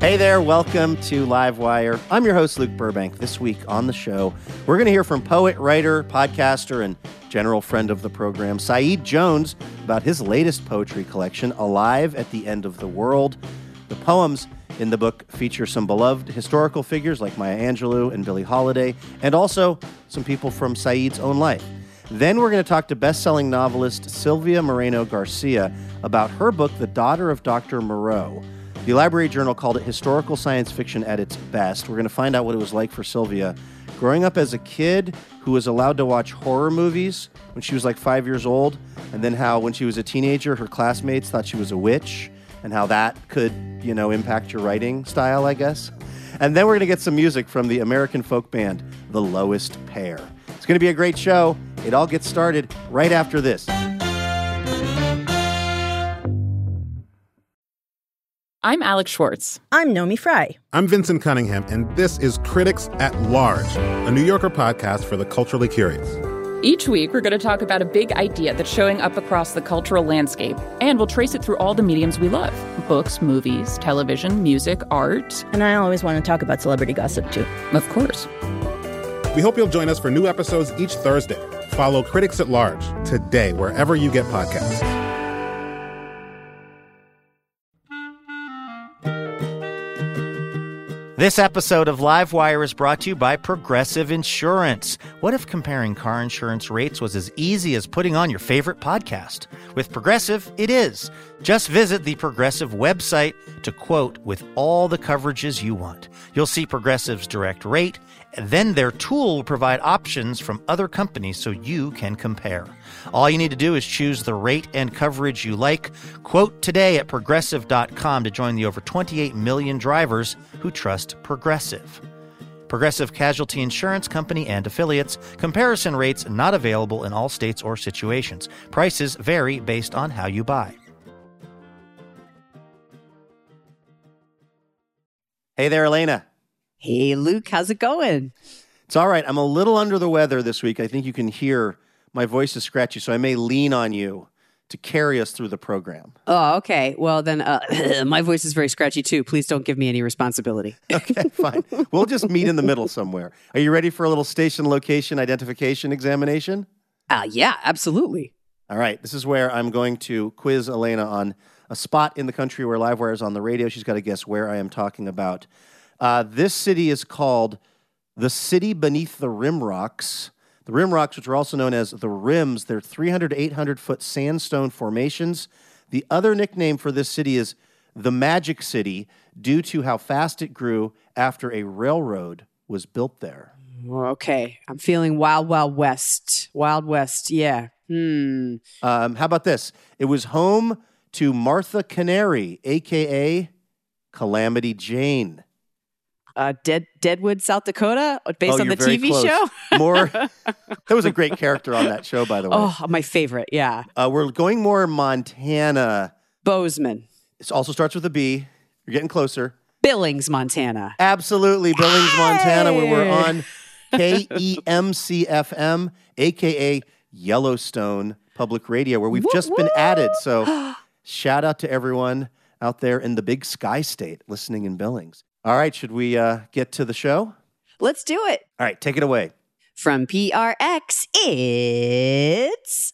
Hey there, welcome to Livewire. I'm your host, Luke Burbank. This week on the show, we're going to hear from poet, writer, podcaster, and general friend of the program, Saeed Jones, about his latest poetry collection, Alive at the End of the World. The poems in the book feature some beloved historical figures like Maya Angelou and Billie Holiday, and also some people from Saeed's own life. Then we're going to talk to best-selling novelist Sylvia Moreno-Garcia about her book, The Daughter of Dr. Moreau. The Library Journal called it historical science fiction at its best. We're going to find out what it was like for Sylvia growing up as a kid who was allowed to watch horror movies when she was like 5 years old, and then how when she was a teenager, her classmates thought she was a witch, and how that could, impact your writing style, I guess. And then we're going to get some music from the American folk band, The Lowest Pair. It's going to be a great show. It all gets started right after this. I'm Alex Schwartz. I'm Nomi Fry. I'm Vincent Cunningham, and this is Critics at Large, a New Yorker podcast for the culturally curious. Each week, we're going to talk about a big idea that's showing up across the cultural landscape, and we'll trace it through all the mediums we love. Books, movies, television, music, art. And I always want to talk about celebrity gossip, too. Of course. We hope you'll join us for new episodes each Thursday. Follow Critics at Large today, wherever you get podcasts. This episode of Livewire is brought to you by Progressive Insurance. What if comparing car insurance rates was as easy as putting on your favorite podcast? With Progressive, it is. Just visit the Progressive website to quote with all the coverages you want. You'll see Progressive's direct rate, and then their tool will provide options from other companies so you can compare. All you need to do is choose the rate and coverage you like. Quote today at Progressive.com to join the over 28 million drivers who trust Progressive. Progressive Casualty Insurance Company and affiliates. Comparison rates not available in all states or situations. Prices vary based on how you buy. Hey there, Elena. Hey, Luke, how's it going? It's all right. I'm a little under the weather this week. I think you can hear my voice is scratchy, so I may lean on you to carry us through the program. Oh, okay. Well, then my voice is very scratchy, too. Please don't give me any responsibility. Okay, fine. We'll just meet in the middle somewhere. Are you ready for a little station location identification examination? Yeah, absolutely. All right. This is where I'm going to quiz Elena on a spot in the country where Livewire is on the radio. She's got to guess where I am talking about. This city is called the City Beneath the Rim Rocks. The Rim Rocks, which are also known as the Rims, they're 300 to 800-foot sandstone formations. The other nickname for this city is the Magic City due to how fast it grew after a railroad was built there. Okay. I'm feeling Wild Wild West. Wild West, yeah. How about this? It was home to Martha Canary, a.k.a. Calamity Jane. Deadwood, South Dakota, based on the very TV close. show? That was a great character on that show, by the way. Oh, my favorite, yeah. We're going more Montana. Bozeman. It also starts with a B. You're getting closer. Billings, Montana. Absolutely, Billings, Montana, where we're on KEMC-FM, a.k.a. Yellowstone Public Radio, where we've just been added. So shout out to everyone out there in the big sky state listening in Billings. All right, should we get to the show? Let's do it. All right, take it away. From PRX, it's...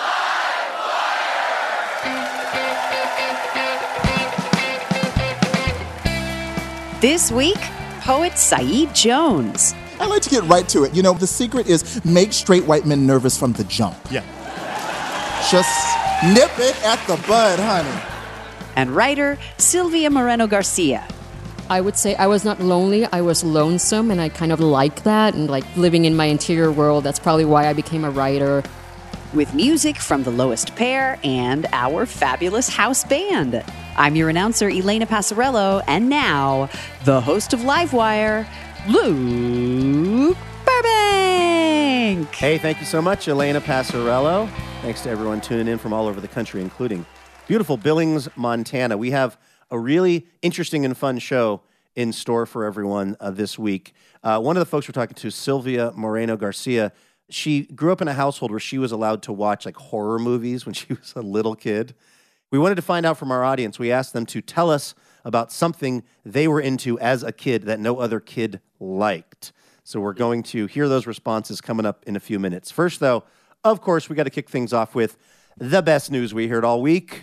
This week, poet Saeed Jones. I like to get right to it. The secret is make straight white men nervous from the jump. Yeah. Just nip it at the bud, honey. And writer Sylvia Moreno-Garcia. I would say I was not lonely, I was lonesome, and I kind of like that, and like living in my interior world. That's probably why I became a writer. With music from The Lowest Pair and our fabulous house band. I'm your announcer, Elena Passarello, and now, the host of Livewire, Luke Burbank. Hey, thank you so much, Elena Passarello. Thanks to everyone tuning in from all over the country, including beautiful Billings, Montana. We have a really interesting and fun show in store for everyone this week. One of the folks we're talking to, Sylvia Moreno-Garcia, she grew up in a household where she was allowed to watch like horror movies when she was a little kid. We wanted to find out from our audience. We asked them to tell us about something they were into as a kid that no other kid liked. So we're going to hear those responses coming up in a few minutes. First, though, of course, we got to kick things off with the best news we heard all week.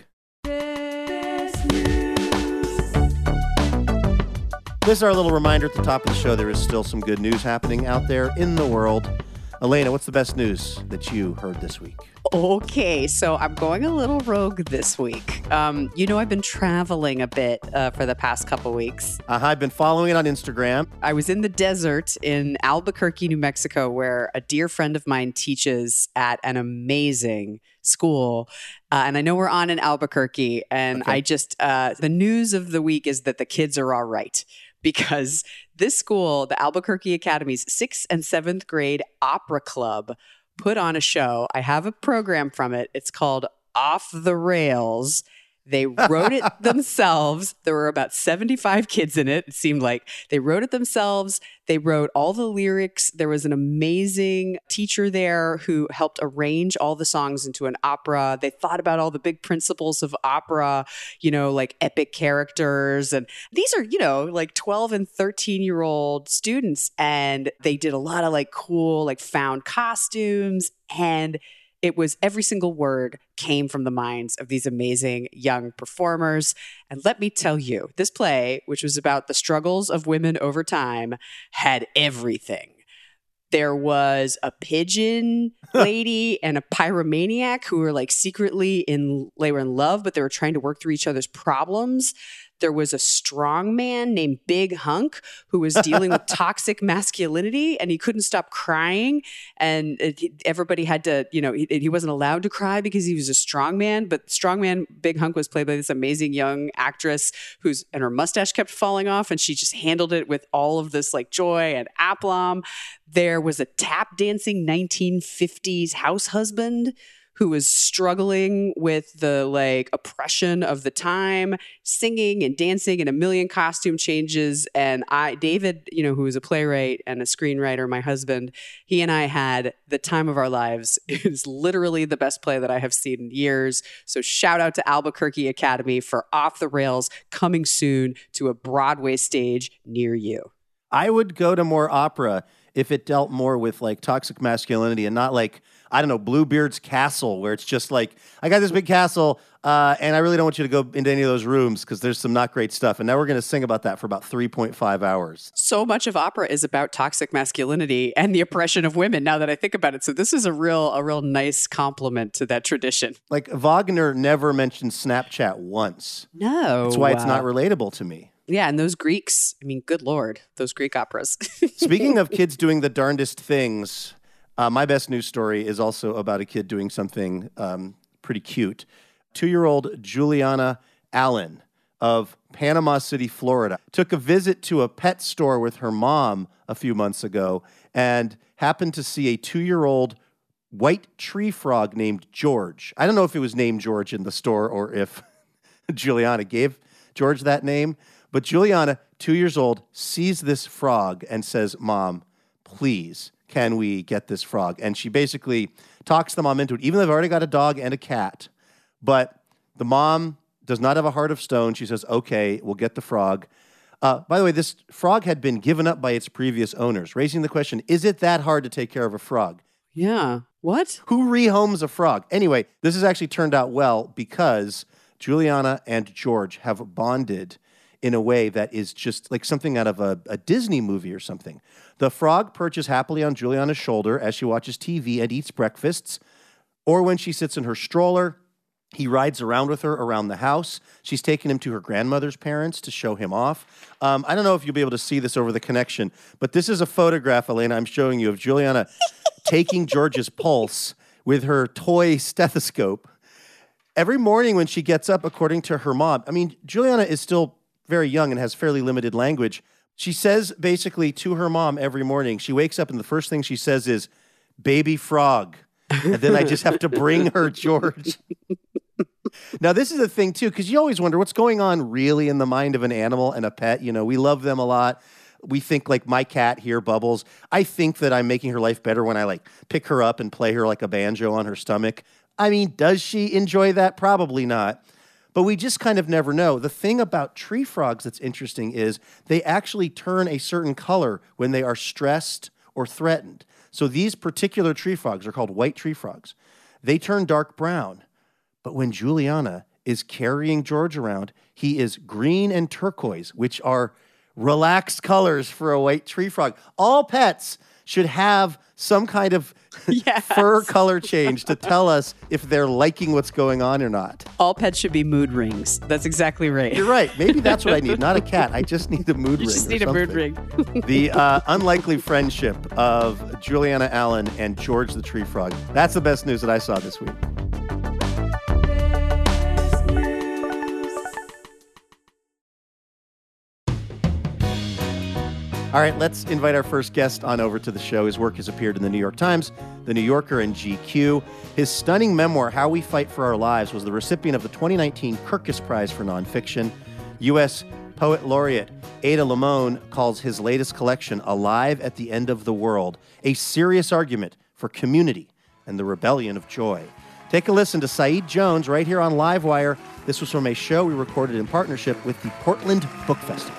This is our little reminder at the top of the show. There is still some good news happening out there in the world. Elena, what's the best news that you heard this week? Okay, so I'm going a little rogue this week. I've been traveling a bit for the past couple weeks. I've been following it on Instagram. I was in the desert in Albuquerque, New Mexico, where a dear friend of mine teaches at an amazing school. And I know we're on in Albuquerque. And Okay. The news of the week is that the kids are all right. Because this school, the Albuquerque Academy's 6th and 7th grade opera club, put on a show. I have a program from it. It's called Off the Rails. They wrote it themselves. There were about 75 kids in it. It seemed like they wrote it themselves. They wrote all the lyrics. There was an amazing teacher there who helped arrange all the songs into an opera. They thought about all the big principles of opera, like epic characters. And these are, like 12 and 13-year-old students. And they did a lot of cool, found costumes. And it was every single word came from the minds of these amazing young performers. And let me tell you, this play, which was about the struggles of women over time, had everything. There was a pigeon lady and a pyromaniac who were secretly they were in love, but they were trying to work through each other's problems. There was a strong man named Big Hunk who was dealing with toxic masculinity, and he couldn't stop crying. And everybody had to, he wasn't allowed to cry because he was a strong man. But strong man Big Hunk was played by this amazing young actress and her mustache kept falling off, and she just handled it with all of this joy and aplomb. There was a tap dancing 1950s house husband who was struggling with the oppression of the time, singing and dancing and a million costume changes. And David, who was a playwright and a screenwriter, my husband, he and I had the time of our lives. It is literally the best play that I have seen in years. So shout out to Albuquerque Academy for Off the Rails, coming soon to a Broadway stage near you. I would go to more opera if it dealt more with toxic masculinity and not Bluebeard's Castle, where it's just I got this big castle and I really don't want you to go into any of those rooms because there's some not great stuff. And now we're going to sing about that for about 3.5 hours. So much of opera is about toxic masculinity and the oppression of women, now that I think about it. So this is a real nice compliment to that tradition. Wagner never mentioned Snapchat once. No. That's why it's not relatable to me. Yeah, and those Greeks, good Lord, those Greek operas. Speaking of kids doing the darndest things, my best news story is also about a kid doing something pretty cute. 2-year-old Juliana Allen of Panama City, Florida, took a visit to a pet store with her mom a few months ago and happened to see a 2-year-old white tree frog named George. I don't know if it was named George in the store or if Juliana gave George that name. But Juliana, 2 years old, sees this frog and says, "Mom, please, can we get this frog?" And she basically talks the mom into it, even though they've already got a dog and a cat. But the mom does not have a heart of stone. She says, "Okay, we'll get the frog." By the way, this frog had been given up by its previous owners, raising the question, is it that hard to take care of a frog? Yeah. What? Who rehomes a frog? Anyway, this has actually turned out well because Juliana and George have bonded in a way that is just something out of a Disney movie or something. The frog perches happily on Juliana's shoulder as she watches TV and eats breakfasts, or when she sits in her stroller, he rides around with her around the house. She's taken him to her grandmother's parents to show him off. I don't know if you'll be able to see this over the connection, but this is a photograph, Elena, I'm showing you of Juliana taking George's pulse with her toy stethoscope. Every morning when she gets up, according to her mom, Juliana is still very young and has fairly limited language. She says basically to her mom every morning, she wakes up and the first thing she says is, "Baby frog." And then I just have to bring her George. Now, this is a thing too, because you always wonder what's going on really in the mind of an animal and a pet. We love them a lot. We think my cat here, Bubbles. I think that I'm making her life better when I pick her up and play her like a banjo on her stomach. Does she enjoy that? Probably not. but we just kind of never know. The thing about tree frogs that's interesting is they actually turn a certain color when they are stressed or threatened. So these particular tree frogs are called white tree frogs. They turn dark brown. But when Juliana is carrying George around, he is green and turquoise, which are relaxed colors for a white tree frog. All pets should have some kind of fur color change to tell us if they're liking what's going on or not. All pets should be mood rings. That's exactly right. You're right. Maybe that's what I need. Not a cat. I just need a mood ring. You just need a mood ring. The unlikely friendship of Juliana Allen and George the Tree Frog. That's the best news that I saw this week. All right, let's invite our first guest on over to the show. His work has appeared in the New York Times, the New Yorker, and GQ. His stunning memoir, How We Fight for Our Lives, was the recipient of the 2019 Kirkus Prize for Nonfiction. U.S. Poet Laureate Ada Limon calls his latest collection, Alive at the End of the World, a serious argument for community and the rebellion of joy. Take a listen to Saeed Jones right here on Livewire. This was from a show we recorded in partnership with the Portland Book Festival.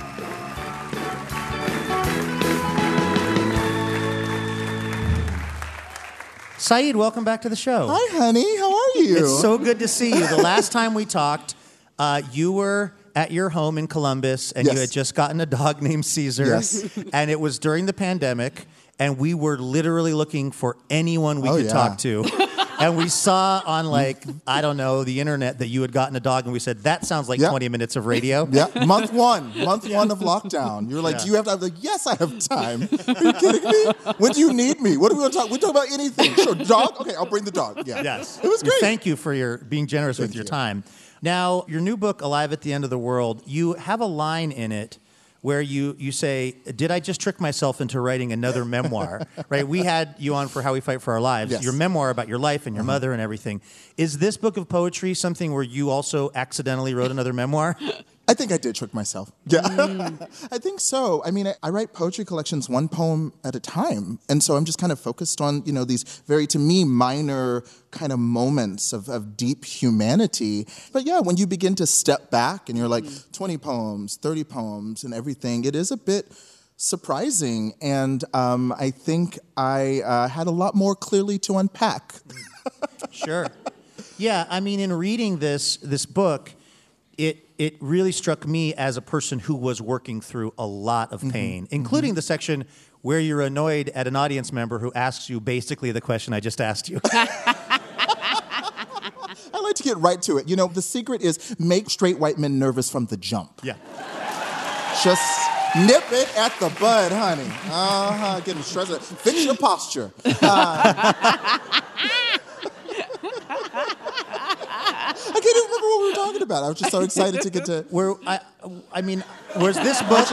Saeed, welcome back to the show. Hi, honey. How are you? It's so good to see you. The last time we talked, you were at your home in Columbus, and you had just gotten a dog named Caesar. Yes. And it was during the pandemic, and we were literally looking for anyone we could talk to. And we saw on, I don't know, the internet that you had gotten a dog, and we said, that sounds like 20 minutes of radio. Yeah, month one of lockdown. You're like, do you have time? I'm like, yes, I have time. Are you kidding me? When do you need me? What do we want to talk? We talk about anything. Sure, dog? Okay, I'll bring the dog. Yeah. Yes. It was great. Thank you for your being generous with your time. Now, your new book, Alive at the End of the World, you have a line in it where you say, did I just trick myself into writing another memoir? Right? We had you on for How We Fight for Our Lives, your memoir about your life and your mother and everything. Is this book of poetry something where you also accidentally wrote another memoir? I think I did trick myself. Yeah, I think so. I mean, I write poetry collections one poem at a time. And so I'm just kind of focused on, these very, to me, minor kind of moments of deep humanity. But yeah, when you begin to step back and you're like 20 poems, 30 poems and everything, it is a bit surprising. And I think I had a lot more clearly to unpack. Sure. Yeah, I mean, in reading this book, it really struck me as a person who was working through a lot of pain, including the section where you're annoyed at an audience member who asks you basically the question I just asked you. I like to get right to it. The secret is make straight white men nervous from the jump. Yeah. Just nip it at the bud, honey. Get them stressed. Fix your posture. I can't even remember what we were talking about. I was just so excited to get to... Was this book...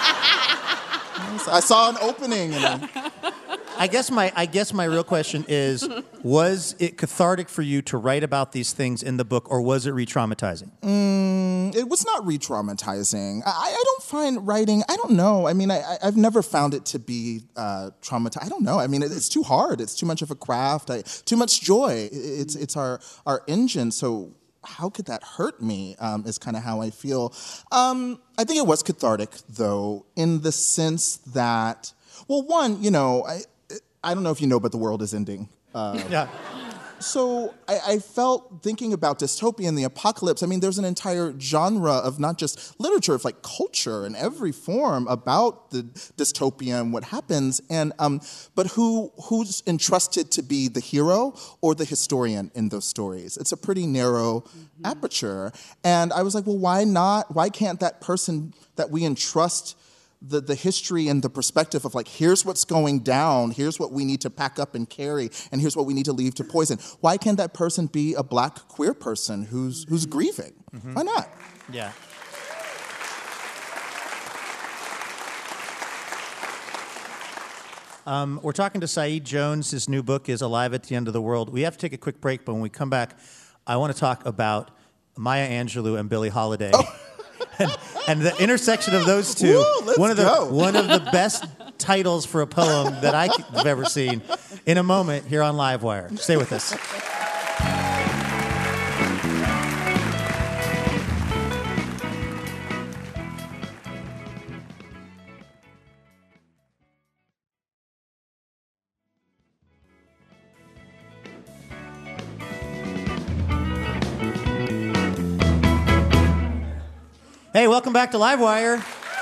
I saw an opening. And I guess my real question is, was it cathartic for you to write about these things in the book, or was it re-traumatizing? It was not re-traumatizing. I don't find writing... I don't know. I mean, I've never found it to be traumatizing. I don't know. I mean, it's too hard. It's too much of a craft. Too much joy. It's our engine, so... How could that hurt me is kind of how I feel. I think it was cathartic, though, in the sense that, well, one, I don't know if you know, but the world is ending. Yeah. So I felt, thinking about dystopia and the apocalypse, I mean, there's an entire genre of not just literature, of culture in every form about the dystopia and what happens, and but who's entrusted to be the hero or the historian in those stories? It's a pretty narrow aperture, and I was like, well, why not? Why can't that person that we entrust the history and the perspective of here's what's going down, here's what we need to pack up and carry, and here's what we need to leave to poison. Why can't that person be a Black queer person who's grieving? Why not? Yeah. We're talking to Saeed Jones. His new book is Alive at the End of the World. We have to take a quick break, but when we come back, I want to talk about Maya Angelou and Billie Holiday. Oh. And the intersection of those two, one of the best titles for a poem that I've ever seen. In a moment, here on Livewire. Stay with us. Hey, welcome back to Livewire.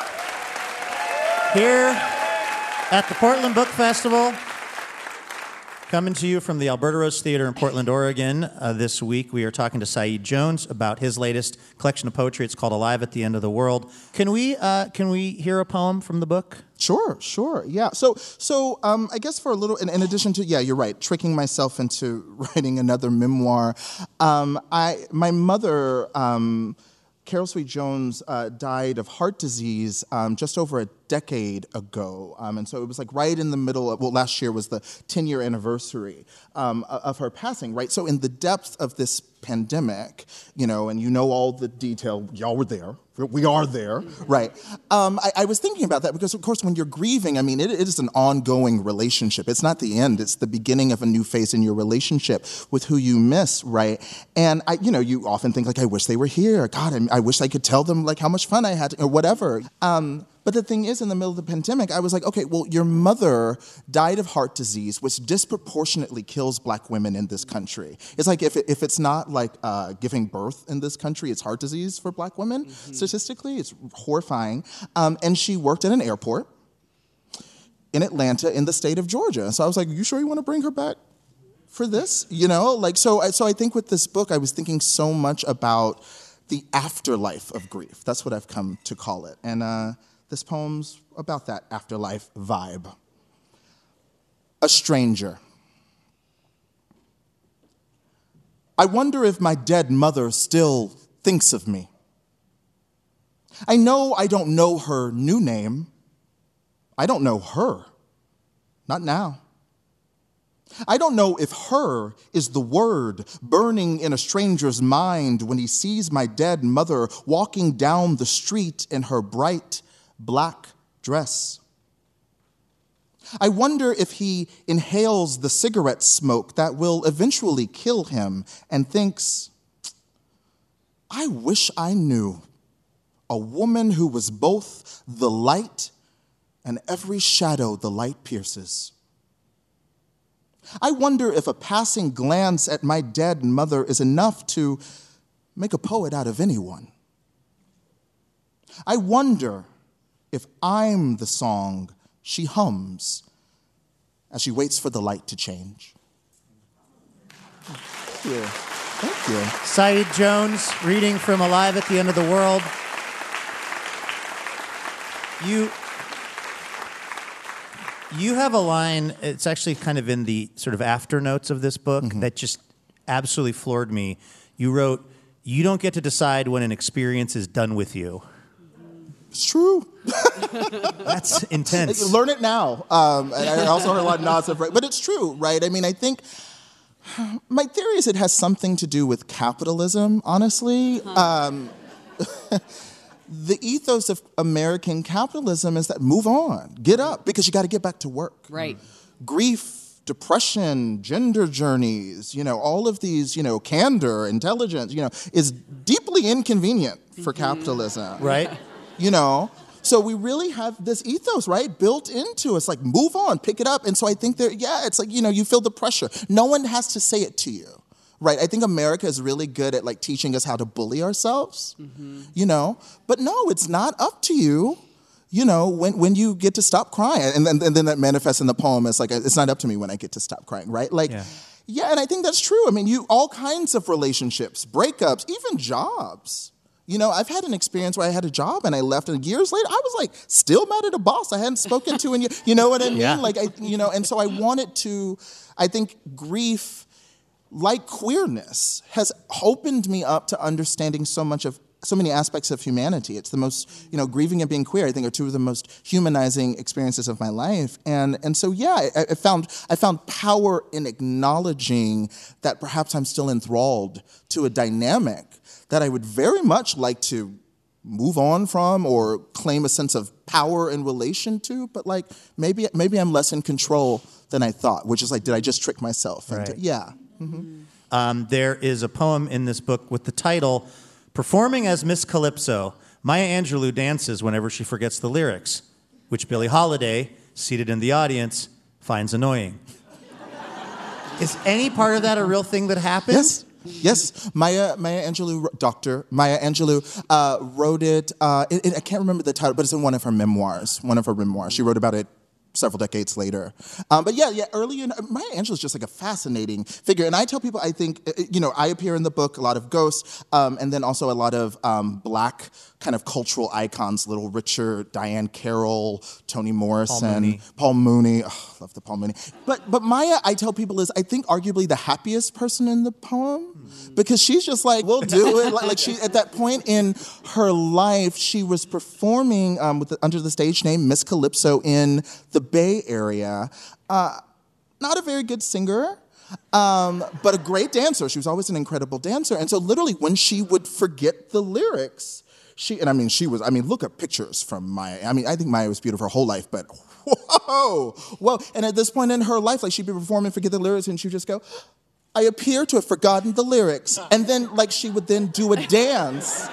Here at the Portland Book Festival. Coming to you from the Alberta Rose Theater in Portland, Oregon. This week we are talking to Saeed Jones about his latest collection of poetry. It's called Alive at the End of the World. Can we hear a poem from the book? Sure. Yeah. So I guess for a little, in addition to, you're right, tricking myself into writing another memoir. My mother, Carol Sweet Jones, died of heart disease just over a decade ago. And so it was like right in the middle of, last year was the 10-year anniversary of her passing, right? So in the depth of this pandemic, and all the detail, y'all were there. We are there, right? I was thinking about that because, of course, when you're grieving, it is an ongoing relationship. It's not the end. It's the beginning of a new phase in your relationship with who you miss, right? And, you often think, I wish they were here. God, I wish I could tell them, how much fun I had, or whatever. But the thing is, in the middle of the pandemic, I was like, okay, well, your mother died of heart disease, which disproportionately kills Black women in this country. It's like if it's not giving birth in this country, it's heart disease for Black women. Mm-hmm. Statistically, it's horrifying. And she worked at an airport in Atlanta in the state of Georgia. So I was like, you sure you want to bring her back for this? So I think with this book, I was thinking so much about the afterlife of grief. That's what I've come to call it. And this poem's about that afterlife vibe. A stranger. I wonder if my dead mother still thinks of me. I know I don't know her new name. I don't know her. Not now. I don't know if her is the word burning in a stranger's mind when he sees my dead mother walking down the street in her bright black dress. I wonder if he inhales the cigarette smoke that will eventually kill him and thinks, I wish I knew a woman who was both the light and every shadow the light pierces. I wonder if a passing glance at my dead mother is enough to make a poet out of anyone. I wonder if I'm the song she hums as she waits for the light to change. Thank you. Thank you. Saeed Jones, reading from Alive at the End of the World. You have a line, it's actually kind of in the sort of after notes of this book, that just absolutely floored me. You wrote, "You don't get to decide when an experience is done with you." It's true. That's intense. Learn it now. And I also heard a lot of nods, but it's true, right? I think my theory is it has something to do with capitalism, honestly. The ethos of American capitalism is that move on, get up, because you got to get back to work. Right. Grief, depression, gender journeys, all of these, candor, intelligence, is deeply inconvenient for capitalism. Right. So we really have this ethos, right, built into us, move on, pick it up. And so I think it's you feel the pressure. No one has to say it to you, right? I think America is really good at teaching us how to bully ourselves, But no, it's not up to you, when you get to stop crying. And then that manifests in the poem as it's not up to me when I get to stop crying, right? Yeah, and I think that's true. All kinds of relationships, breakups, even jobs. I've had an experience where I had a job and I left, and years later, I was still mad at a boss I hadn't spoken to in years. You know what I mean? Yeah. And so I wanted to, I think grief, like queerness, has opened me up to understanding so many aspects of humanity. It's the most, grieving and being queer, I think, are two of the most humanizing experiences of my life. And so, yeah, I found power in acknowledging that perhaps I'm still enthralled to a dynamic that I would very much like to move on from or claim a sense of power in relation to, but maybe I'm less in control than I thought, which is did I just trick myself? Right. Yeah. Mm-hmm. There is a poem in this book with the title, "Performing as Miss Calypso, Maya Angelou dances whenever she forgets the lyrics, which Billie Holiday, seated in the audience, finds annoying." Is any part of that a real thing that happened? Yes. Yes, Maya Angelou, Dr. Maya Angelou wrote it. I can't remember the title, but it's in one of her memoirs. She wrote about it several decades later. But early in, Maya Angelou is just like a fascinating figure. And I tell people, I think, I appear in the book, a lot of ghosts, and then also a lot of Black kind of cultural icons, Little Richard, Diane Carroll, Toni Morrison, Paul Mooney. Oh, love the Paul Mooney. But Maya, I tell people, is I think arguably the happiest person in the poem, because she's just like, we'll do it. Like she, at that point in her life, she was performing under the stage name Miss Calypso in the Bay Area. Not a very good singer, but a great dancer. She was always an incredible dancer. And so literally when she would forget the lyrics, look at pictures from Maya. I think Maya was beautiful her whole life, but whoa. And at this point in her life, like she'd be performing, forget the lyrics, and she'd just go, I appear to have forgotten the lyrics. And then like she would then do a dance.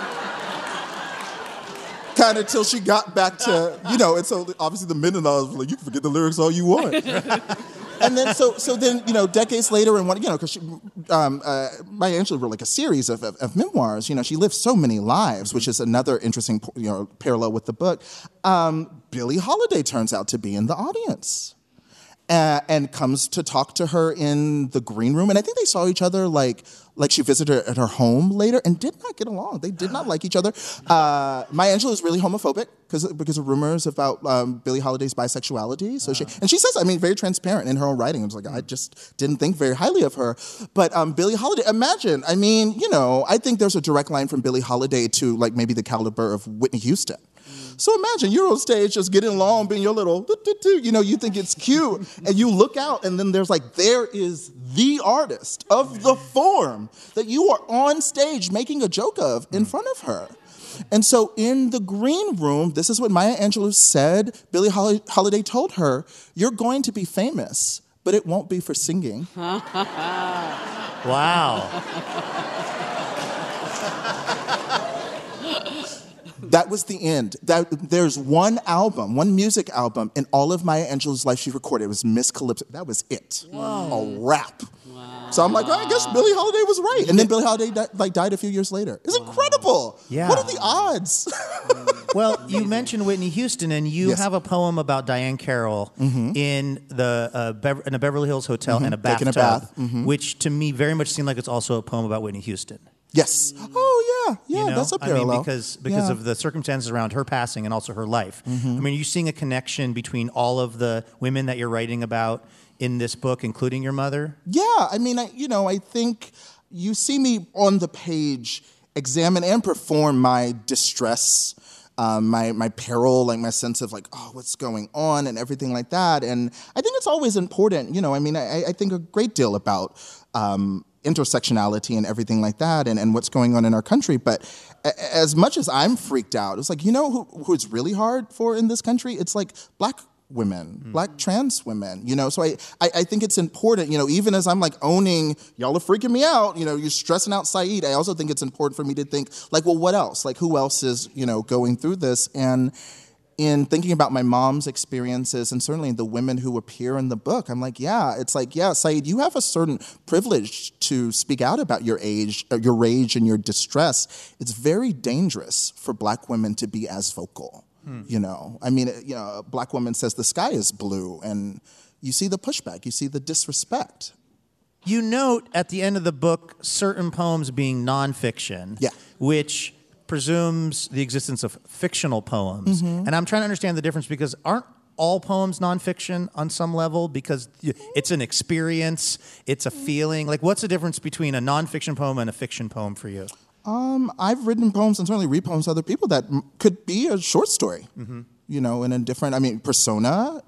Kind of till she got back to, and so obviously the men and I was like, you can forget the lyrics all you want. And then, so then, decades later, and because Maya Angelou wrote like a series of memoirs. She lived so many lives, which is another interesting, parallel with the book. Billie Holiday turns out to be in the audience. And comes to talk to her in the green room. And I think they saw each other like she visited her at her home later and did not get along. They did not like each other. Maya Angelou is really homophobic because of rumors about Billie Holiday's bisexuality. So she says, very transparent in her own writing. I was like, I just didn't think very highly of her. But Billie Holiday, imagine, I think there's a direct line from Billie Holiday to like maybe the caliber of Whitney Houston. So imagine you're on stage just getting along, being your little, you think it's cute, and you look out, and then there is the artist of the form that you are on stage making a joke of in front of her. And so in the green room, this is what Maya Angelou said. Billie Holiday told her, you're going to be famous, but it won't be for singing. Wow. That was the end. There's one music album in all of Maya Angelou's life she recorded. It was Miss Calypso. That was it. Whoa. A wrap. Wow. So I'm like, I guess Billie Holiday was right. And then Billie Holiday died a few years later. It's incredible. Yeah. What are the odds? Well, you mentioned Whitney Houston, and you have a poem about Diane Carroll in a Beverly Hills hotel in a bathtub, taking a bath. Which to me very much seemed like it's also a poem about Whitney Houston. Yes. Oh, yeah. That's a parallel. Because of the circumstances around her passing and also her life. You're seeing a connection between all of the women that you're writing about in this book, including your mother? Yeah. I think you see me on the page examine and perform my distress, my peril, like my sense of what's going on and everything like that. And I think it's always important, I think a great deal about intersectionality and everything like that and what's going on in our country. But as much as I'm freaked out, it's like, who it's really hard for in this country? It's like Black women, Black trans women, So I think it's important, even as I'm owning, y'all are freaking me out, you're stressing out Saeed. I also think it's important for me to think what else? Who else is, going through this? And in thinking about my mom's experiences and certainly the women who appear in the book, I'm Saeed, you have a certain privilege to speak out about your age, your rage and your distress. It's very dangerous for Black women to be as vocal. A Black woman says the sky is blue and you see the pushback, you see the disrespect. You note at the end of the book certain poems being nonfiction, which presumes the existence of fictional poems. And I'm trying to understand the difference because aren't all poems nonfiction on some level? Because it's an experience, it's a feeling. What's the difference between a nonfiction poem and a fiction poem for you? I've written poems and certainly read poems to other people that could be a short story. In a different, persona,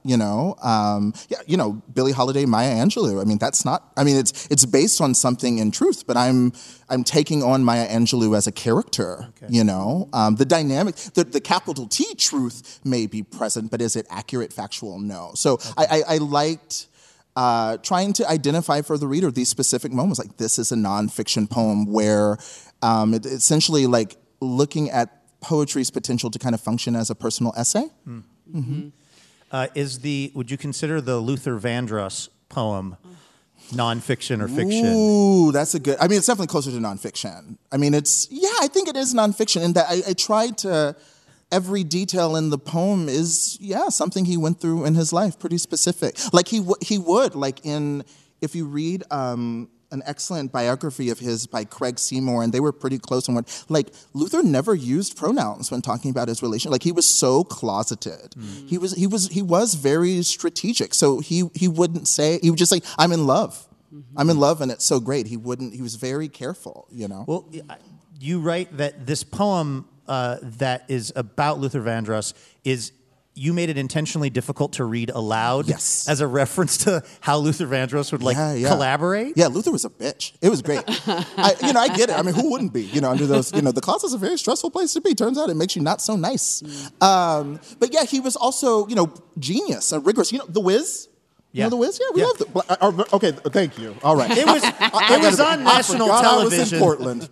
Billie Holiday, Maya Angelou. That's not, it's based on something in truth, but I'm taking on Maya Angelou as a character, the dynamic, the capital T truth may be present, but is it accurate, factual? No. So I liked trying to identify for the reader these specific moments, this is a nonfiction poem where it essentially looking at poetry's potential to kind of function as a personal essay. Would you consider the Luther Vandross poem nonfiction or fiction? Ooh, that's a good. I mean, it's definitely closer to nonfiction. I mean, I think it is nonfiction in that I tried to. Every detail in the poem is, something he went through in his life, pretty specific. Like he would, like if you read an excellent biography of his by Craig Seymour, and they were pretty close and like Luther never used pronouns when talking about his relation. Like he was so closeted. Mm. He was very strategic. So he wouldn't say, he would just say, I'm in love. Mm-hmm. I'm in love and it's so great. He was very careful, Well, you write that this poem that is about Luther Vandross you made it intentionally difficult to read aloud as a reference to how Luther Vandross would collaborate? Yeah, Luther was a bitch. It was great. I get it. I mean, who wouldn't be? Under those, the closet's a very stressful place to be. Turns out it makes you not so nice. But yeah, he was also, genius, rigorous. The Wiz? You know The Wiz? Yeah, we love it. Okay, thank you. All right. It was on national television. I was in Portland.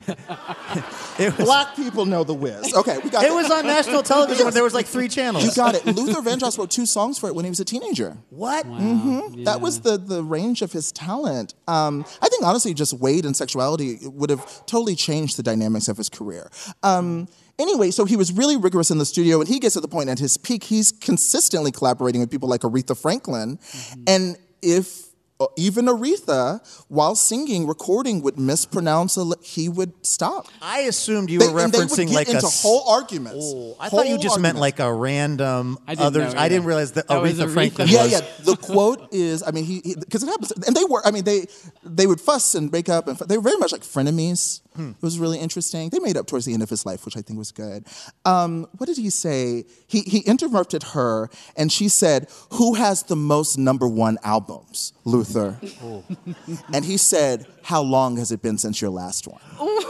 Black people know The Wiz. Okay, we got it. It was on national television when there was like 3 channels. You got it. Luther Vandross wrote 2 songs for it when he was a teenager. What? Wow. Mm-hmm. Yeah. That was the range of his talent. I think honestly, just weight and sexuality would have totally changed the dynamics of his career. Anyway, so he was really rigorous in the studio, and he gets to the point at his peak, he's consistently collaborating with people like Aretha Franklin. Mm-hmm. And if even Aretha, while singing, recording, would mispronounce he would stop. I assumed you were referencing like into whole arguments. Oh, I thought you just meant like a random I didn't realize that Aretha Franklin was. Yeah. The quote is, I mean, because it happens, and they were, I mean, they would fuss and break up, and they were very much like frenemies. It was really interesting. They made up towards the end of his life, which I think was good. What did he say? He interrupted her, and she said, "Who has the most #1 albums, Luther?" Oh. And he said, "How long has it been since your last one?"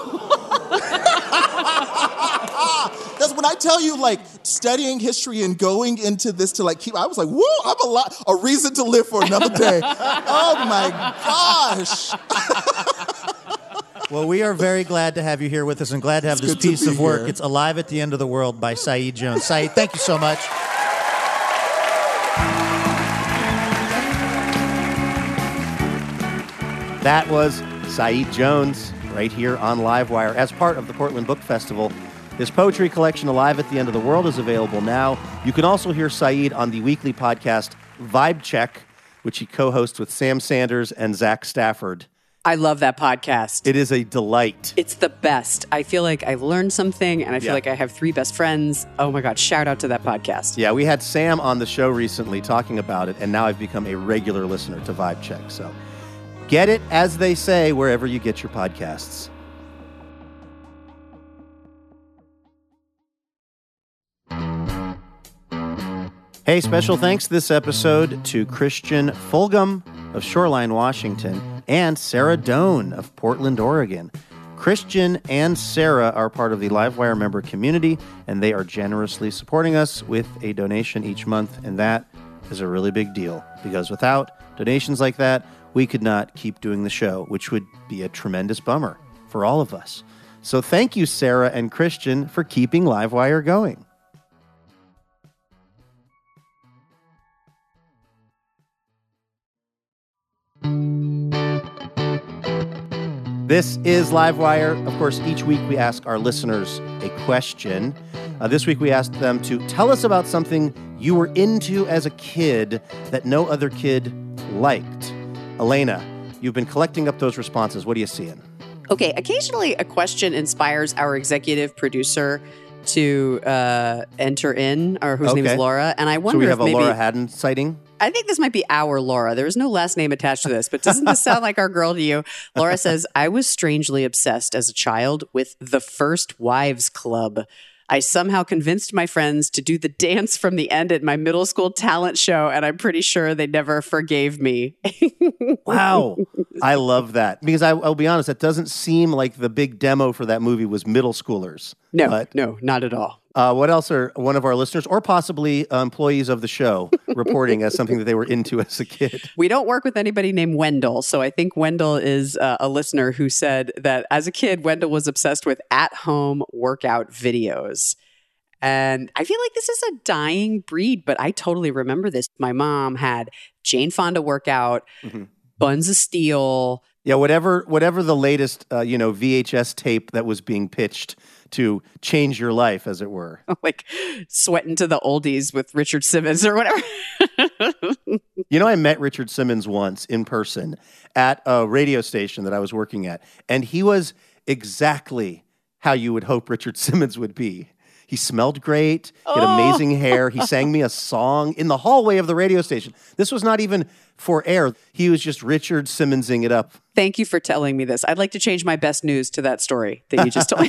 That's when I tell you, like, studying history and going into this to, like, I was like, woo, I'm a reason to live for another day. Oh, my gosh. Well, we are very glad to have you here with us and glad to have this piece of work. Here. It's Alive at the End of the World by Saeed Jones. Saeed, thank you so much. That was Saeed Jones right here on Livewire as part of the Portland Book Festival. His poetry collection, Alive at the End of the World, is available now. You can also hear Saeed on the weekly podcast Vibe Check, which he co-hosts with Sam Sanders and Zach Stafford. I love that podcast. It is a delight. It's the best. I feel like I've learned something, and I feel like I have 3 best friends. Oh my God, shout out to that podcast. Yeah, we had Sam on the show recently talking about it, and now I've become a regular listener to Vibe Check. So get it, as they say, wherever you get your podcasts. Hey, special thanks this episode to Christian Fulgham of Shoreline, Washington, and Sarah Doan of Portland, Oregon. Christian and Sarah are part of the Livewire member community, and they are generously supporting us with a donation each month, and that is a really big deal, because without donations like that, we could not keep doing the show, which would be a tremendous bummer for all of us. So thank you, Sarah and Christian, for keeping Livewire going. This is Livewire. Of course, each week we ask our listeners a question. This week we asked them to tell us about something you were into as a kid that no other kid liked. Elena, you've been collecting up those responses. What are you seeing? Okay, occasionally a question inspires our executive producer to enter in, or whose name is Laura. And I wonder if maybe... So we have a Laura maybe... Haddon sighting? I think this might be our Laura. There is no last name attached to this, but doesn't this sound like our girl to you? Laura says, I was strangely obsessed as a child with the First Wives Club. I somehow convinced my friends to do the dance from the end at my middle school talent show, and I'm pretty sure they never forgave me. Wow. I love that. Because I'll be honest, that doesn't seem like the big demo for that movie was middle schoolers. No, not at all. What else are one of our listeners, or possibly employees of the show, reporting as something that they were into as a kid? We don't work with anybody named Wendell, so I think Wendell is a listener who said that as a kid, Wendell was obsessed with at-home workout videos. And I feel like this is a dying breed, but I totally remember this. My mom had Jane Fonda workout, Buns of Steel. Yeah, whatever the latest, VHS tape that was being pitched to change your life, as it were. Like Sweating to the Oldies with Richard Simmons or whatever. I met Richard Simmons once in person at a radio station that I was working at, and he was exactly how you would hope Richard Simmons would be. He smelled great. He had amazing hair. He sang me a song in the hallway of the radio station. This was not even for air. He was just Richard Simmonsing it up. Thank you for telling me this. I'd like to change my best news to that story that you just told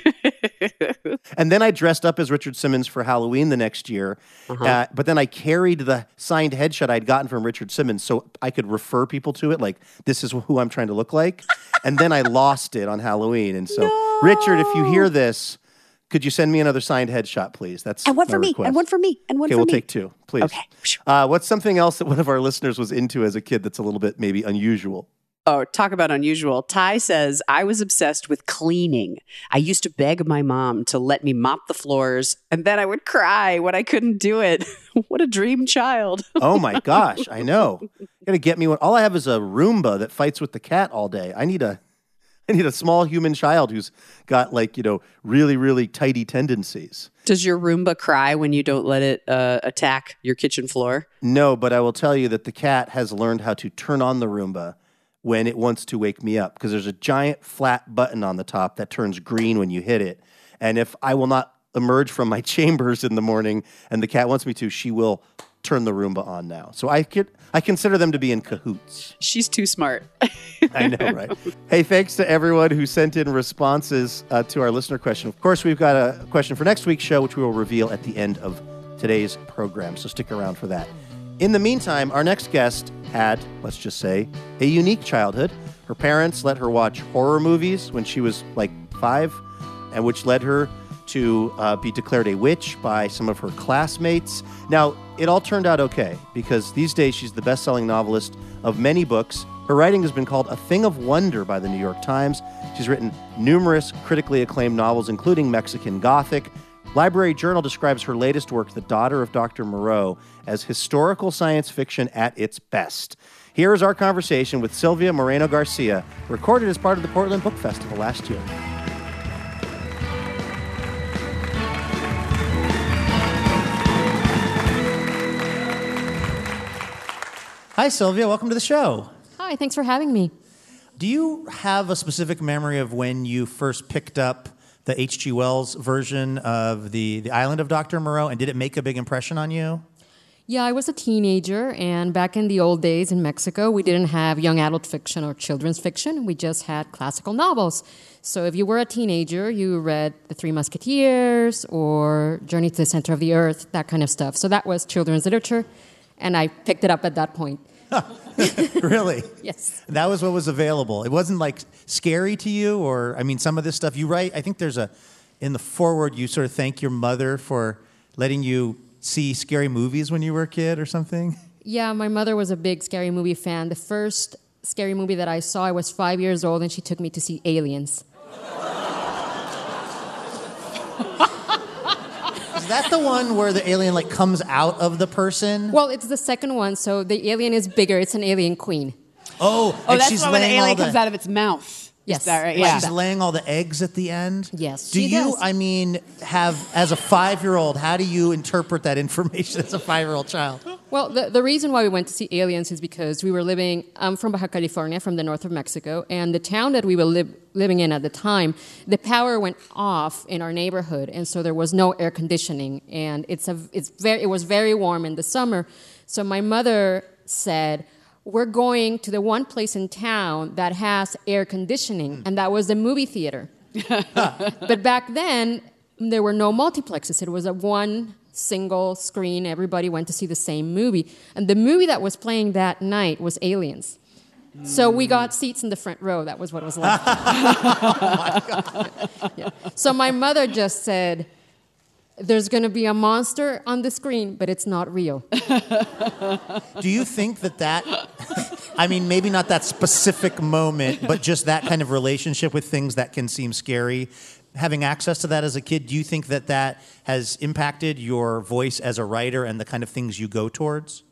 me. And then I dressed up as Richard Simmons for Halloween the next year. But then I carried the signed headshot I'd gotten from Richard Simmons so I could refer people to it, like, this is who I'm trying to look like. And then I lost it on Halloween. And so, Richard, if you hear this, could you send me another signed headshot, please? That's and one for me, request. and one for me, and one okay, for me. Okay, we'll take two, please. Okay. What's something else that one of our listeners was into as a kid that's a little bit maybe unusual? Oh, talk about unusual. Ty says, I was obsessed with cleaning. I used to beg my mom to let me mop the floors, and then I would cry when I couldn't do it. What a dream child. Oh my gosh, I know. You gotta get me one. All I have is a Roomba that fights with the cat all day. I need a small human child who's got really, really tidy tendencies. Does your Roomba cry when you don't let it attack your kitchen floor? No, but I will tell you that the cat has learned how to turn on the Roomba when it wants to wake me up, because there's a giant flat button on the top that turns green when you hit it. And if I will not emerge from my chambers in the morning and the cat wants me to, she will turn the Roomba on now. So I consider them to be in cahoots. She's too smart. I know, right? Hey, thanks to everyone who sent in responses to our listener question. Of course, we've got a question for next week's show, which we will reveal at the end of today's program, so stick around for that. In the meantime, our next guest had, let's just say, a unique childhood. Her parents let her watch horror movies when she was like 5, and which led her to be declared a witch by some of her classmates. Now, it all turned out okay, because these days she's the best-selling novelist of many books. Her writing has been called a thing of wonder by the New York Times. She's written numerous critically acclaimed novels, including Mexican Gothic. Library Journal describes her latest work, The Daughter of Dr. Moreau, as historical science fiction at its best. Here is our conversation with Sylvia Moreno Garcia, recorded as part of the Portland Book Festival last year. Hi, Sylvia. Welcome to the show. Hi, thanks for having me. Do you have a specific memory of when you first picked up the H.G. Wells version of the Island of Dr. Moreau, and did it make a big impression on you? Yeah, I was a teenager, and back in the old days in Mexico, we didn't have young adult fiction or children's fiction. We just had classical novels. So if you were a teenager, you read The Three Musketeers or Journey to the Center of the Earth, that kind of stuff. So that was children's literature, and I picked it up at that point. Really? Yes. That was what was available. It wasn't like scary to you, or, I mean, some of this stuff you write, I think there's in the foreword, you sort of thank your mother for letting you see scary movies when you were a kid or something. Yeah, my mother was a big scary movie fan. The first scary movie that I saw, I was 5 years old, and she took me to see Aliens. Is that the one where the alien comes out of the person? Well, it's the second one, so the alien is bigger. It's an alien queen. Oh, and that's she's when the laying alien all comes out of its mouth. Yes. Is that right? Like Yeah. she's laying all the eggs at the end? Yes, Do she you, does. I mean, have, as a 5-year-old, how do you interpret that information as a 5-year-old child? Well, the reason why we went to see Aliens is because we were I'm from Baja California, from the north of Mexico, and the town that we were living in at the time, the power went off in our neighborhood, and so there was no air conditioning, and it was very warm in the summer. So my mother said, we're going to the one place in town that has air conditioning, and that was the movie theater. But back then, there were no multiplexes. It was a one single screen. Everybody went to see the same movie. And the movie that was playing that night was Aliens. So we got seats in the front row. That was what it was like. Oh, my God. Yeah. So my mother just said, there's going to be a monster on the screen, but it's not real. Do you think that I mean, maybe not that specific moment, but just that kind of relationship with things that can seem scary, having access to that as a kid, do you think that has impacted your voice as a writer and the kind of things you go towards?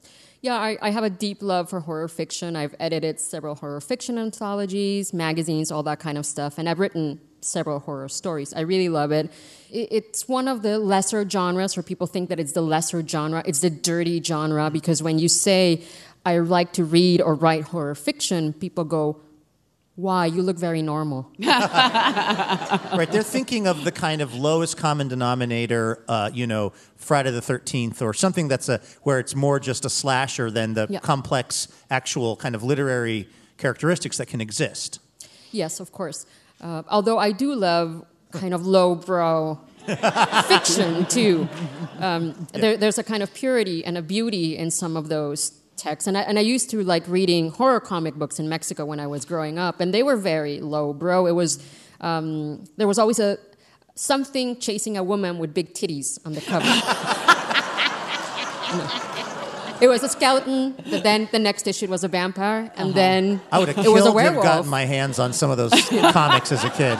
Yeah, I have a deep love for horror fiction. I've edited several horror fiction anthologies, magazines, all that kind of stuff, and I've written several horror stories. I really love it. It's one of the lesser genres where people think that it's the lesser genre. It's the dirty genre, because when you say, I like to read or write horror fiction, people go, why? You look very normal. Right, they're thinking of the kind of lowest common denominator, Friday the 13th, or something that's where it's more just a slasher than the complex actual kind of literary characteristics that can exist. Yes, of course. Although I do love kind of lowbrow fiction, too. There's a kind of purity and a beauty in some of those texts. And I used to like reading horror comic books in Mexico when I was growing up, and they were very lowbrow. It was there was always something chasing a woman with big titties on the cover. It was a skeleton, but then the next issue was a vampire, and then I would have it was a killed to have werewolf. gotten my hands on some of those comics as a kid.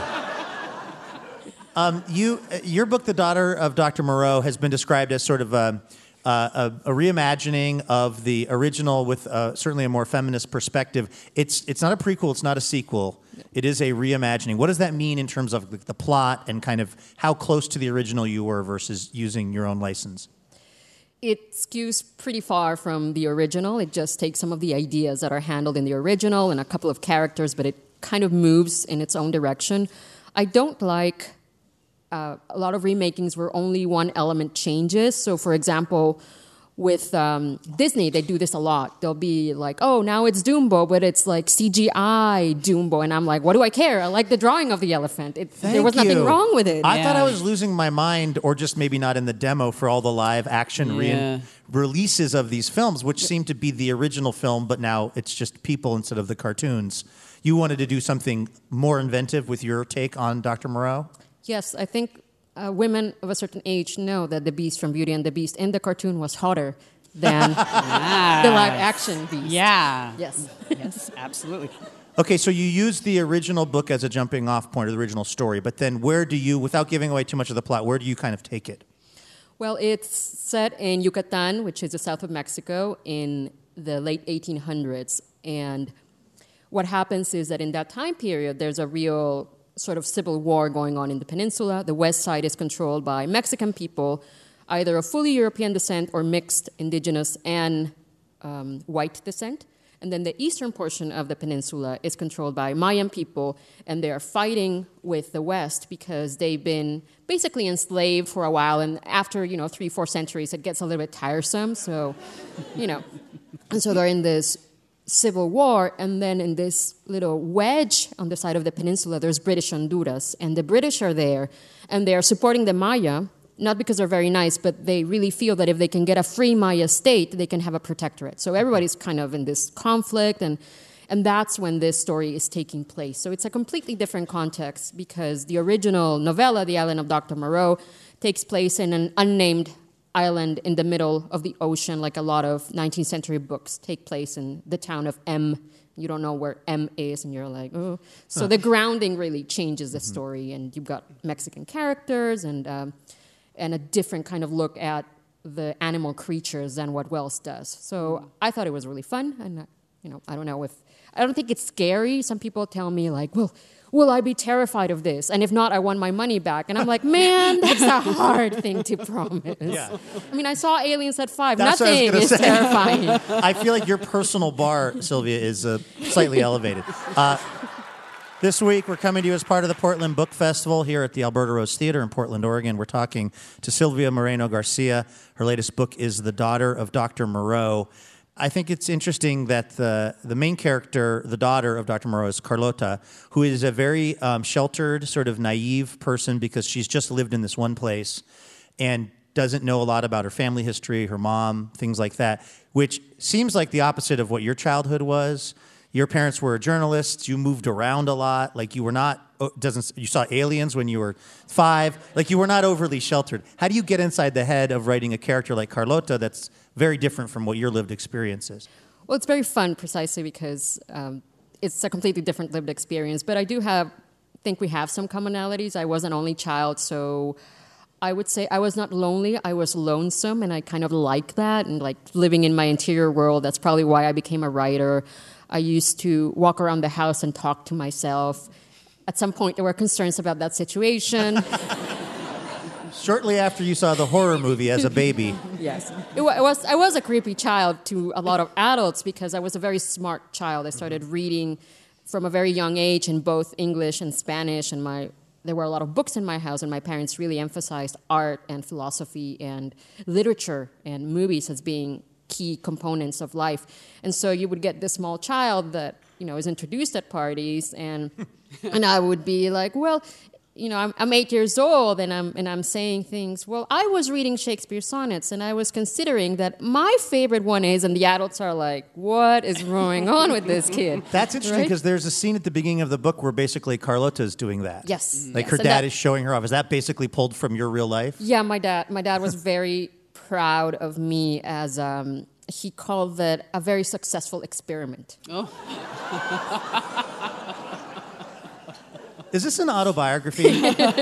Your book, The Daughter of Dr. Moreau, has been described as sort of a reimagining of the original with certainly a more feminist perspective. It's not a prequel, it's not a sequel. It is a reimagining. What does that mean in terms of the plot and kind of how close to the original you were versus using your own license? It skews pretty far from the original. It just takes some of the ideas that are handled in the original and a couple of characters, but it kind of moves in its own direction. I don't like a lot of remakings where only one element changes. So, for example, with Disney, they do this a lot. They'll be like, oh, now it's Dumbo, but it's like CGI Dumbo. And I'm like, what do I care? I like the drawing of the elephant. There was nothing wrong with it. I thought I was losing my mind, or just maybe not in the demo, for all the live action releases of these films, which seem to be the original film, but now it's just people instead of the cartoons. You wanted to do something more inventive with your take on Dr. Moreau? Yes, I think women of a certain age know that the Beast from Beauty and the Beast in the cartoon was hotter than the live-action Beast. Yeah. Yes. Yes, absolutely. Okay, so you used the original book as a jumping-off point, or the original story, but then where do you, without giving away too much of the plot, where do you kind of take it? Well, it's set in Yucatan, which is the south of Mexico, in the late 1800s. And what happens is that in that time period, there's a real sort of civil war going on in the peninsula. The west side is controlled by Mexican people, either of fully European descent or mixed indigenous and white descent. And then the eastern portion of the peninsula is controlled by Mayan people, and they are fighting with the West because they've been basically enslaved for a while. And after, 3-4 centuries, it gets a little bit tiresome. So, and so they're in this civil war, and then in this little wedge on the side of the peninsula, there's British Honduras, and the British are there, and they are supporting the Maya, not because they're very nice, but they really feel that if they can get a free Maya state, they can have a protectorate. So everybody's kind of in this conflict, and that's when this story is taking place. So it's a completely different context, because the original novella, The Island of Dr. Moreau, takes place in an unnamed island in the middle of the ocean, like a lot of 19th century books take place in the town of M. You don't know where M is, and you're like, oh. So the grounding really changes the story, and you've got Mexican characters and a different kind of look at the animal creatures than what Wells does. So I thought it was really fun, and I don't think it's scary. Some people tell me like, well, will I be terrified of this? And if not, I want my money back. And I'm like, man, that's a hard thing to promise. Yeah. I mean, I saw Aliens at 5. That's Nothing is terrifying. I feel like your personal bar, Sylvia, is slightly elevated. This week, we're coming to you as part of the Portland Book Festival here at the Alberta Rose Theater in Portland, Oregon. We're talking to Sylvia Moreno-Garcia. Her latest book is The Daughter of Dr. Moreau. I think it's interesting that the main character, the daughter of Dr. Moreau, is Carlota, who is a very sheltered, sort of naive person because she's just lived in this one place and doesn't know a lot about her family history, her mom, things like that, which seems like the opposite of what your childhood was. Your parents were journalists. You moved around a lot. Like you were not. You saw aliens when you were 5. Like you were not overly sheltered. How do you get inside the head of writing a character like Carlota that's very different from what your lived experience is? Well, it's very fun precisely because it's a completely different lived experience. But I do think we have some commonalities. I was an only child, so I would say I was not lonely. I was lonesome, and I kind of like that, and like living in my interior world. That's probably why I became a writer. I used to walk around the house and talk to myself. At some point, there were concerns about that situation. Shortly after you saw the horror movie as a baby. Yes. I was a creepy child to a lot of adults because I was a very smart child. I started reading from a very young age in both English and Spanish, and there were a lot of books in my house, and my parents really emphasized art and philosophy and literature and movies as being key components of life. And so you would get this small child that, is introduced at parties, and I would be like, well, I'm 8 years old, and I'm saying things. Well, I was reading Shakespeare sonnets, and I was considering that my favorite one is, and the adults are like, what is going on with this kid? That's interesting because there's a scene at the beginning of the book where basically Carlota's doing that. Yes. Like her dad is showing her off. Is that basically pulled from your real life? Yeah, my dad was very proud of me as he called that a very successful experiment. Oh. Is this an autobiography?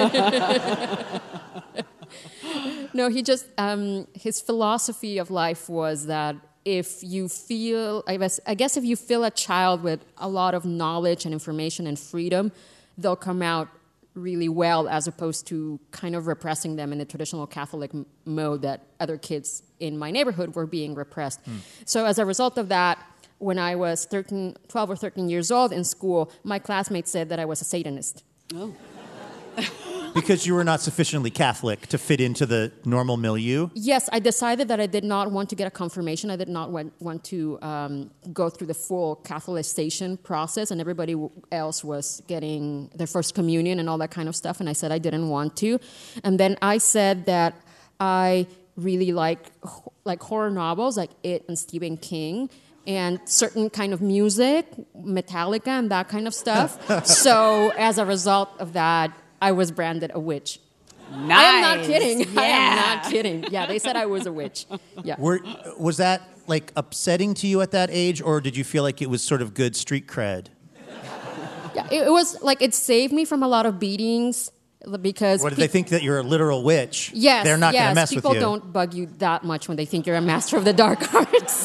No, he just, his philosophy of life was that if you feel, I guess if you fill a child with a lot of knowledge and information and freedom, they'll come out really well, as opposed to kind of repressing them in the traditional Catholic mode that other kids in my neighborhood were being repressed. So as a result of that, when I was 12 or 13 years old in school, my classmates said that I was a Satanist. Oh. Because you were not sufficiently Catholic to fit into the normal milieu? Yes, I decided that I did not want to get a confirmation. I did not want to go through the full Catholicization process, and everybody else was getting their first communion and all that kind of stuff, and I said I didn't want to. And then I said that I really like horror novels like It and Stephen King, and certain kind of music, Metallica and that kind of stuff. So as a result of that, I was branded a witch. Nice. I am not kidding. Yeah. I am not kidding. Yeah, they said I was a witch. Yeah. Was that like upsetting to you at that age, or did you feel like it was sort of good street cred? Yeah, it was like it saved me from a lot of beatings because... What, did they think that you're a literal witch? Yes, They're not going to mess with you. People don't bug you that much when they think you're a master of the dark arts.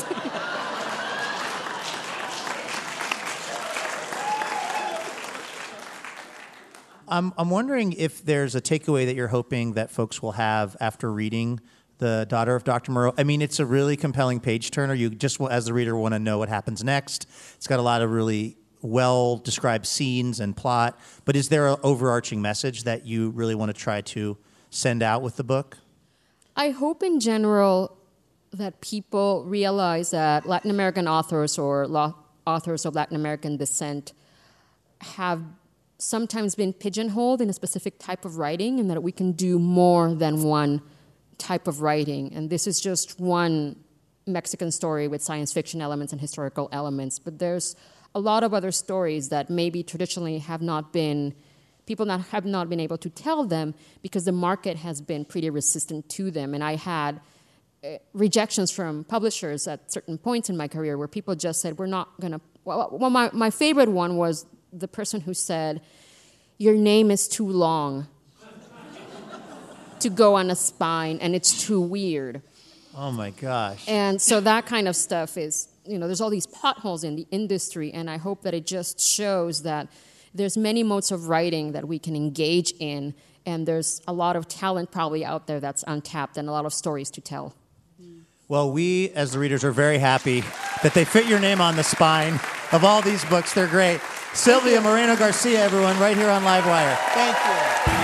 I'm wondering if there's a takeaway that you're hoping that folks will have after reading The Daughter of Dr. Moreau. I mean, it's a really compelling page-turner. You just, as the reader, want to know what happens next. It's got a lot of really well-described scenes and plot. But is there an overarching message that you really want to try to send out with the book? I hope in general that people realize that Latin American authors or authors of Latin American descent have sometimes been pigeonholed in a specific type of writing, and that we can do more than one type of writing. And this is just one Mexican story with science fiction elements and historical elements. But there's a lot of other stories that maybe traditionally have not been able to tell them because the market has been pretty resistant to them. And I had rejections from publishers at certain points in my career where people just said, we're not going to... Well, my favorite one was the person who said, your name is too long to go on a spine, and it's too weird. Oh, my gosh. And so that kind of stuff is, there's all these potholes in the industry, and I hope that it just shows that there's many modes of writing that we can engage in, and there's a lot of talent probably out there that's untapped and a lot of stories to tell. Well, we, as the readers, are very happy that they fit your name on the spine of all these books. They're great. Silvia Moreno-Garcia, everyone, right here on Livewire. Thank you.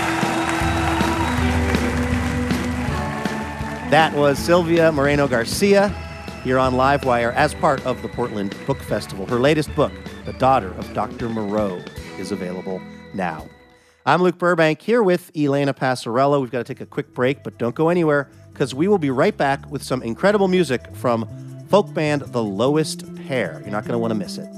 That was Silvia Moreno-Garcia here on Livewire as part of the Portland Book Festival. Her latest book, The Daughter of Dr. Moreau, is available now. I'm Luke Burbank here with Elena Passarello. We've got to take a quick break, but don't go anywhere because we will be right back with some incredible music from folk band The Lowest Pair. You're not going to want to miss it.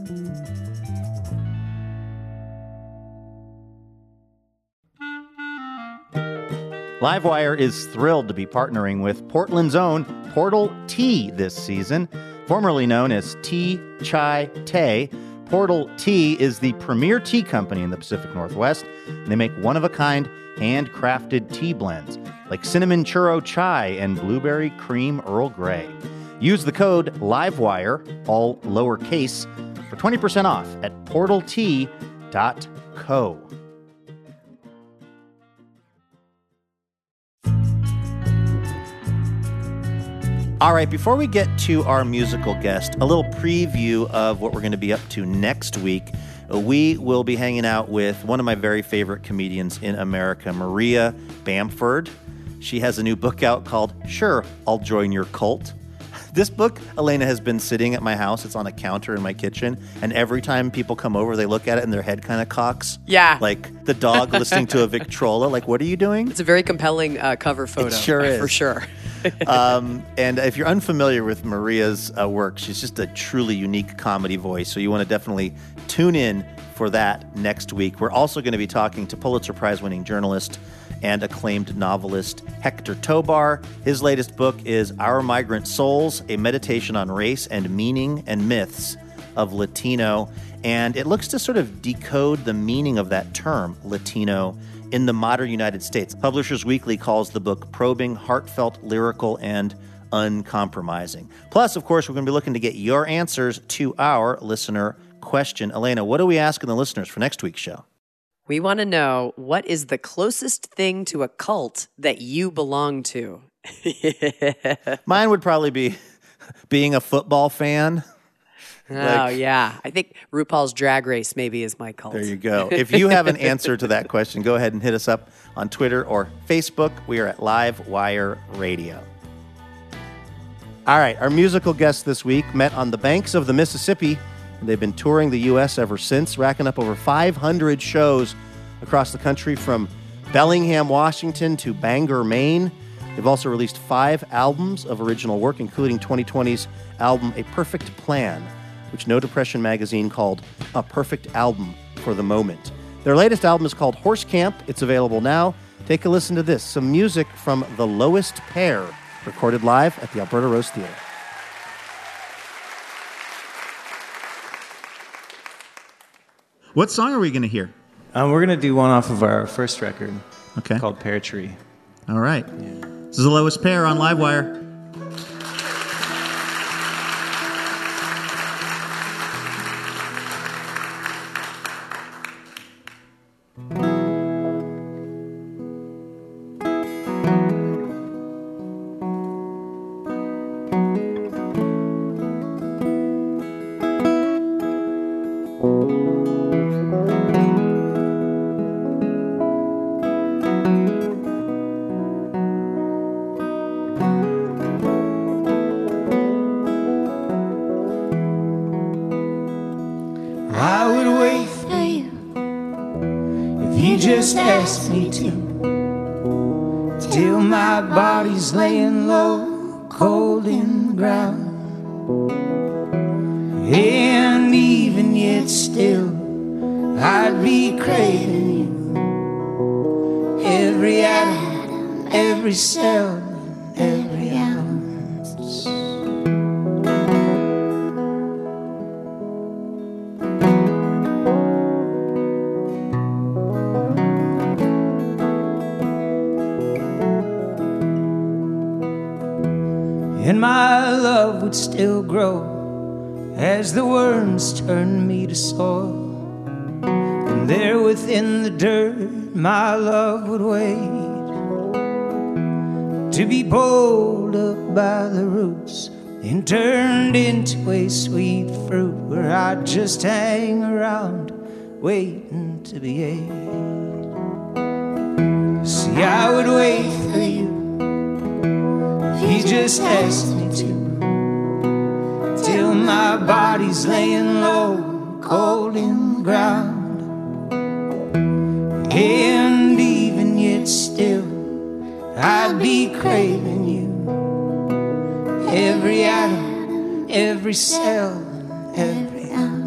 Livewire is thrilled to be partnering with Portland's own Portal Tea this season. Formerly known as Tea Chai Tay, Portal Tea is the premier tea company in the Pacific Northwest, and they make one-of-a-kind, handcrafted tea blends like cinnamon churro chai and blueberry cream Earl Grey. Use the code LIVEWIRE, all lowercase, for 20% off at portaltea.co. All right, before we get to our musical guest, a little preview of what we're going to be up to next week. We will be hanging out with one of my very favorite comedians in America, Maria Bamford. She has a new book out called Sure, I'll Join Your Cult. This book, Elena, has been sitting at my house. It's on a counter in my kitchen. And every time people come over, they look at it and their head kind of cocks. Yeah. Like the dog listening to a Victrola. Like, what are you doing? It's a very compelling cover photo. It sure is. For sure. And if you're unfamiliar with Maria's work, she's just a truly unique comedy voice. So you want to definitely tune in for that next week. We're also going to be talking to Pulitzer Prize-winning journalist and acclaimed novelist Hector Tobar. His latest book is Our Migrant Souls, a meditation on race and meaning and myths of Latino. And it looks to sort of decode the meaning of that term, Latino, in the modern United States. Publishers Weekly calls the book probing, heartfelt, lyrical, and uncompromising. Plus, of course, we're going to be looking to get your answers to our listener question. Elena, what are we asking the listeners for next week's show? We want to know, what is the closest thing to a cult that you belong to? Mine would probably be being a football fan. Oh, yeah. I think RuPaul's Drag Race maybe is my cult. There you go. If you have an answer to that question, go ahead and hit us up on Twitter or Facebook. We are at Livewire Radio. All right, our musical guests this week met on the banks of the Mississippi. They've been touring the U.S. ever since, racking up over 500 shows across the country from Bellingham, Washington to Bangor, Maine. They've also released 5 albums of original work, including 2020's album A Perfect Plan, which No Depression magazine called a perfect album for the moment. Their latest album is called Horse Camp. It's available now. Take a listen to this, some music from The Lowest Pair, recorded live at the Alberta Rose Theater. What song are we going to hear? We're going to do one off of our first record, called Pear Tree. All right. Yeah. This is The Lowest Pair on Livewire. Ask me to, till my body's laying low, cold in the ground. And even yet still, I'd be craving you. Every atom, every cell, every ounce. And my love would still grow as the worms turned me to soil. And there within the dirt my love would wait, to be pulled up by the roots and turned into a sweet fruit, where I'd just hang around waiting to be ate. See, I would wait for you. He just asked me to, till my body's laying low, cold in the ground. And even yet still, I'd be craving you. Every atom, every cell, every ounce.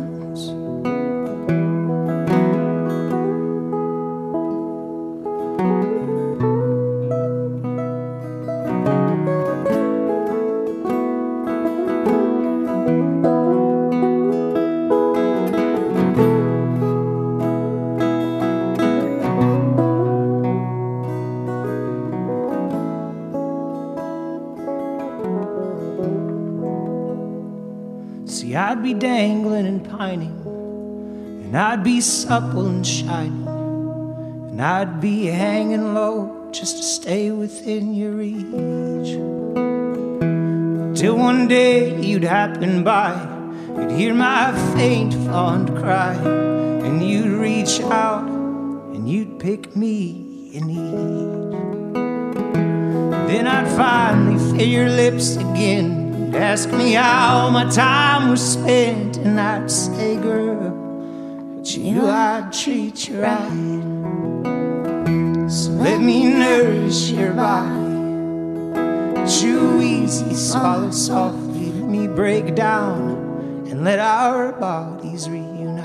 I'd be dangling and pining, and I'd be supple and shining, and I'd be hanging low just to stay within your reach. Till one day you'd happen by, you'd hear my faint fond cry, and you'd reach out and you'd pick me in each. Then I'd finally feel your lips again and ask me how my time was spent, and I'd say, girl, but you know I'd treat you right. So let me nourish your body, chew easy, swallow softly, let me break down and let our bodies reunite.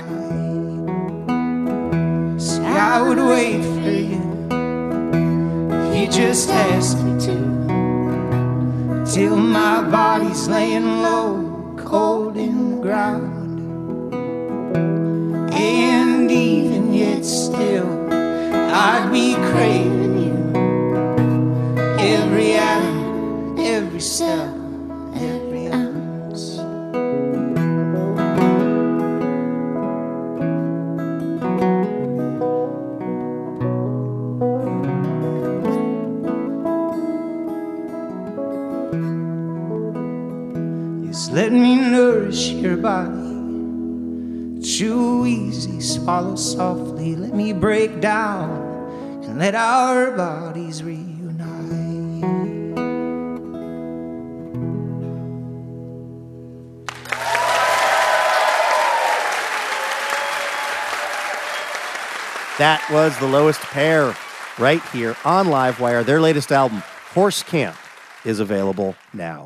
See, I would wait for you, you just asked me to, till my body's laying low, cold in the ground. And even yet still, I'd be craving you, every atom, every cell, every ounce. Just let me nourish your body, chew easy, swallow softly, let me break down and let our bodies reunite. That was The Lowest Pair right here on Livewire. Their latest album, Horse Camp, is available now.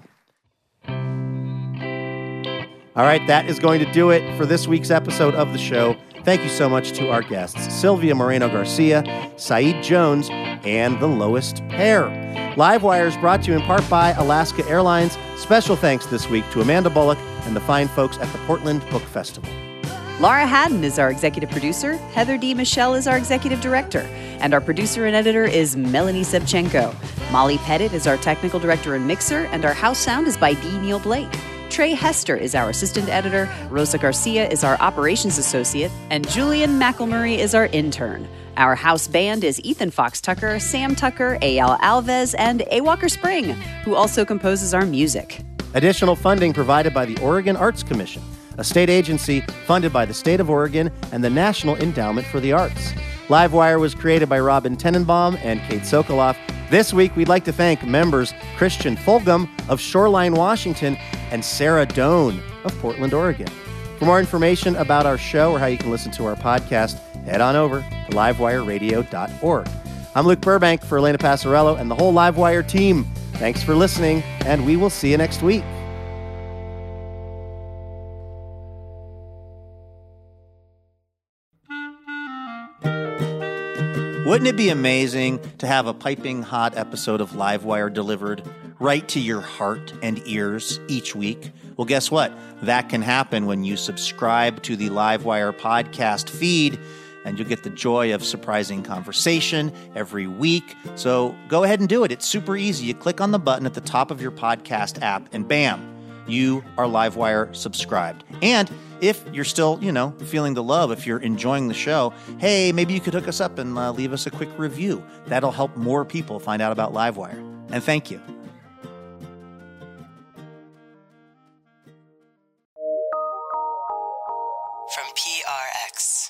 All right, that is going to do it for this week's episode of the show. Thank you so much to our guests, Sylvia Moreno-Garcia, Saeed Jones, and The Lowest Pair. Livewire is brought to you in part by Alaska Airlines. Special thanks this week to Amanda Bullock and the fine folks at the Portland Book Festival. Laura Haddon is our executive producer. Heather D. Michelle is our executive director. And our producer and editor is Melanie Sebchenko. Molly Pettit is our technical director and mixer. And our house sound is by D. Neil Blake. Trey Hester is our assistant editor. Rosa Garcia is our operations associate. And Julian McElmurray is our intern. Our house band is Ethan Fox Tucker, Sam Tucker, A.L. Alves, and A. Walker Spring, who also composes our music. Additional funding provided by the Oregon Arts Commission, a state agency funded by the state of Oregon and the National Endowment for the Arts. Livewire was created by Robin Tenenbaum and Kate Sokoloff. This week, we'd like to thank members Christian Fulgham of Shoreline, Washington, and Sarah Doan of Portland, Oregon. For more information about our show or how you can listen to our podcast, head on over to livewireradio.org. I'm Luke Burbank for Elena Passarello and the whole Livewire team. Thanks for listening, and we will see you next week. Wouldn't it be amazing to have a piping hot episode of Livewire delivered right to your heart and ears each week? Well, guess what? That can happen when you subscribe to the Livewire podcast feed, and you'll get the joy of surprising conversation every week. So go ahead and do it. It's super easy. You click on the button at the top of your podcast app, and bam, you are Livewire subscribed. And if you're still, feeling the love, if you're enjoying the show, hey, maybe you could hook us up and leave us a quick review. That'll help more people find out about Livewire. And thank you. From PRX.